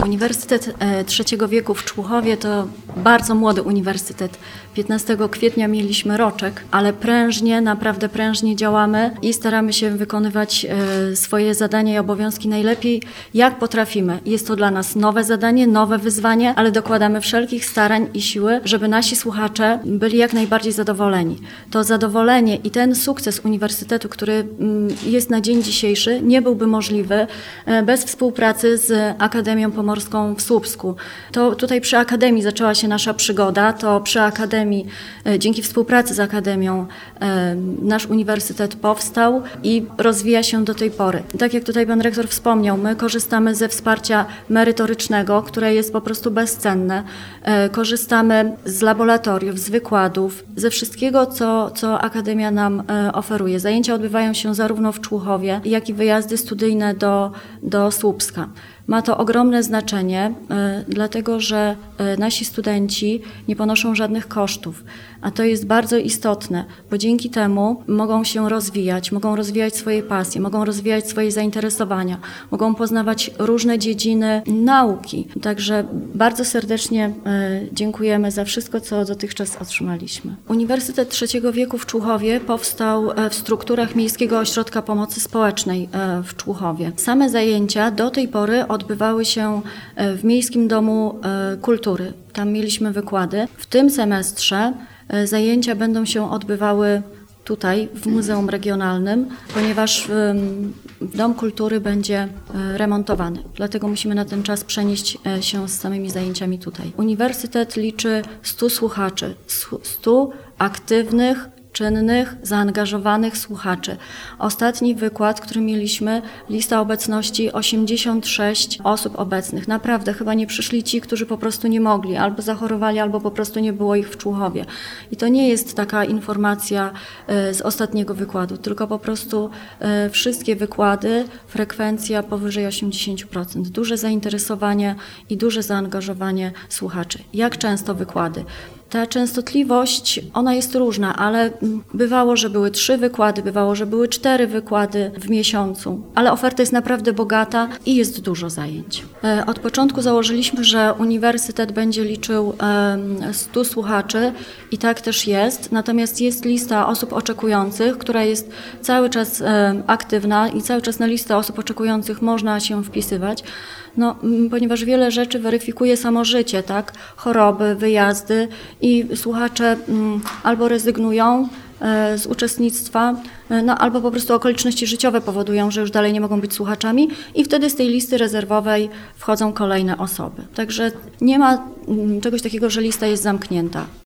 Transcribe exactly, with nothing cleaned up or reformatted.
Uniwersytet Trzeciego Wieku w Człuchowie to bardzo młody uniwersytet. piętnastego kwietnia mieliśmy roczek, ale prężnie, naprawdę prężnie działamy i staramy się wykonywać swoje zadania i obowiązki najlepiej, jak potrafimy. Jest to dla nas nowe zadanie, nowe wyzwanie, ale dokładamy wszelkich starań i siły, żeby nasi słuchacze byli jak najbardziej zadowoleni. To zadowolenie i ten sukces uniwersytetu, który jest na dzień dzisiejszy, nie byłby możliwy bez współpracy z Akademią Pomorską w Słupsku. To tutaj przy Akademii zaczęła się nasza przygoda, to przy Akademii, dzięki współpracy z Akademią nasz uniwersytet powstał i rozwija się do tej pory. Tak jak tutaj pan rektor wspomniał, my korzystamy ze wsparcia merytorycznego, które jest po prostu bezcenne. Korzystamy z laboratoriów, z wykładów, ze wszystkiego, co, co Akademia nam oferuje. Zajęcia odbywają się zarówno w Człuchowie, jak i wyjazdy studyjne do, do Słupska. Ma to ogromne znaczenie, y, dlatego że y, nasi studenci nie ponoszą żadnych kosztów, a to jest bardzo istotne, bo dzięki temu mogą się rozwijać, mogą rozwijać swoje pasje, mogą rozwijać swoje zainteresowania, mogą poznawać różne dziedziny nauki. Także bardzo serdecznie y, dziękujemy za wszystko, co dotychczas otrzymaliśmy. Uniwersytet Trzeciego Wieku w Człuchowie powstał w strukturach Miejskiego Ośrodka Pomocy Społecznej y, w Człuchowie. Same zajęcia do tej pory odbywały się w Miejskim Domu Kultury. Tam mieliśmy wykłady. W tym semestrze zajęcia będą się odbywały tutaj w Muzeum Regionalnym, ponieważ Dom Kultury będzie remontowany. Dlatego musimy na ten czas przenieść się z samymi zajęciami tutaj. Uniwersytet liczy stu słuchaczy, stu aktywnych, czynnych, zaangażowanych słuchaczy. Ostatni wykład, który mieliśmy, lista obecności osiemdziesiąt sześć osób obecnych. Naprawdę chyba nie przyszli ci, którzy po prostu nie mogli, albo zachorowali, albo po prostu nie było ich w Człuchowie. I to nie jest taka informacja z ostatniego wykładu, tylko po prostu wszystkie wykłady, frekwencja powyżej osiemdziesiąt procent. Duże zainteresowanie i duże zaangażowanie słuchaczy. Jak często wykłady? Ta częstotliwość, ona jest różna, ale bywało, że były trzy wykłady, bywało, że były cztery wykłady w miesiącu, ale oferta jest naprawdę bogata i jest dużo zajęć. Od początku założyliśmy, że uniwersytet będzie liczył stu słuchaczy i tak też jest, natomiast jest lista osób oczekujących, która jest cały czas aktywna i cały czas na listę osób oczekujących można się wpisywać. No, ponieważ wiele rzeczy weryfikuje samo życie, tak? Choroby, wyjazdy i słuchacze m, albo rezygnują e, z uczestnictwa, e, no, albo po prostu okoliczności życiowe powodują, że już dalej nie mogą być słuchaczami i wtedy z tej listy rezerwowej wchodzą kolejne osoby. Także nie ma m, czegoś takiego, że lista jest zamknięta.